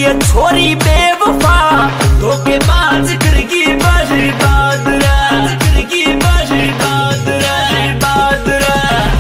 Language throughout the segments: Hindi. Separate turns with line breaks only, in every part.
ये छोरी बेवफा धोखेबाज करगी बर्बाद रे, करगी बर्बाद रे, बर्बाद रे।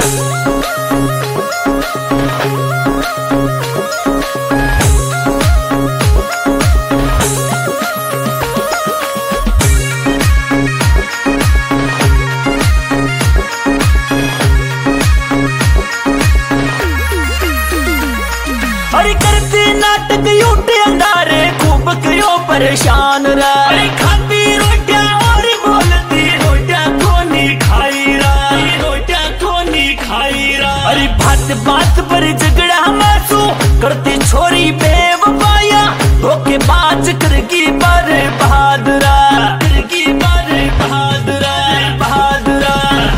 अरे करती नाटक यूटे अंधारे खूब कयो परेशान रे, अरे खाती रोटियां और बोलती रोटियां कोनी खाई रा, रोटियां कोनी खाई रा। अरे बात बात पर झगड़ा मासू करती छोरी बेवफाया धोखेबाज करगी बर्बाद रे, करगी बर्बाद रे, बर्बाद रे।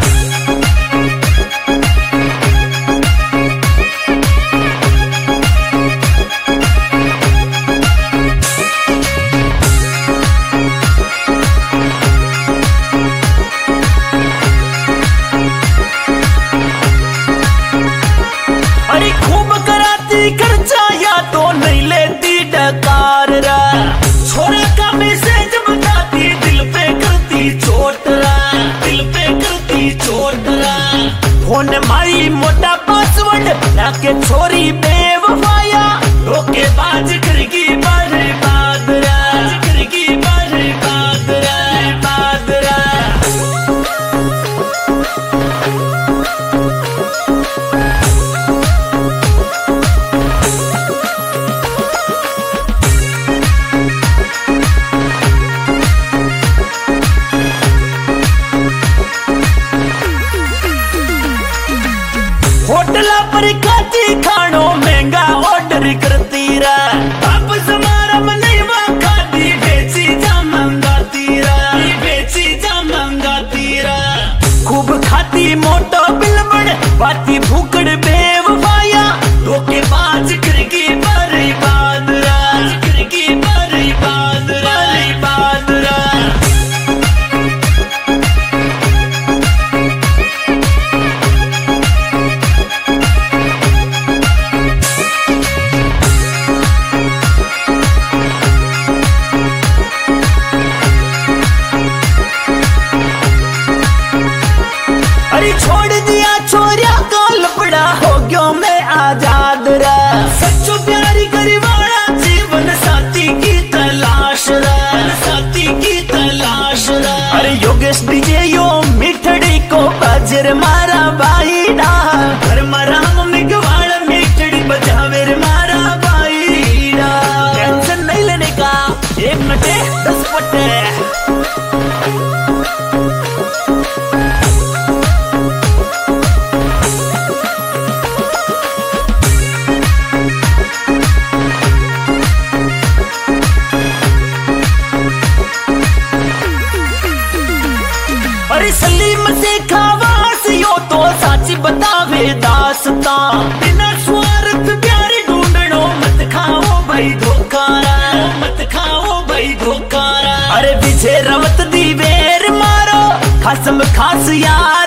अरे खूब कराती खर्चा या तो नहीं लेती डकार रा, छोरा का मैसेज बताती दिल पे करती चोट रा, दिल पे करती चोट रा। फोन मारी मोटा पासवर्ड लाके छोरी बेवफाया धोखेबाज करगी बर्बाद रा, करगी बर्बाद रा, बर्बाद रा। होटला पर खाती खानो महंगा ऑर्डर करती रा, अब समारा नहीं खाती बेची जा मंगाती रा, बेची जा मंगाती रा। खूब खाती मोटो बिलबड़ बाती भूकड़ बेवफाया धोखेबाज करगी बर्बाद रा, करगी बर्बाद रा, बर्बाद रा। अरे छोड़ दिया छोरिया का लपड़ा हो गयो मैं आजाद रे, सच्चो प्यारी करवाड़ा जीवन साथी की तलाश रे, साथी की तलाश रे। अरे योगेश डीजे यो मिठड़ी को बाजर मारा बाईडा, घर मारा मम्मी गवाड़ मिठड़ी बजावे रे मारा बाईडा। टेंशन नहीं लेने का, 1 मिनट 10 पट्टे। अरे सलीम से खावास यो तो साची बतावे दासता, बिना स्वार्थ प्यारी ढूंढनो मत खाओ भाई धोखारा, मत खाओ भाई धोखारा। अरे विजय रवत दी वेर मारो खासम खास यार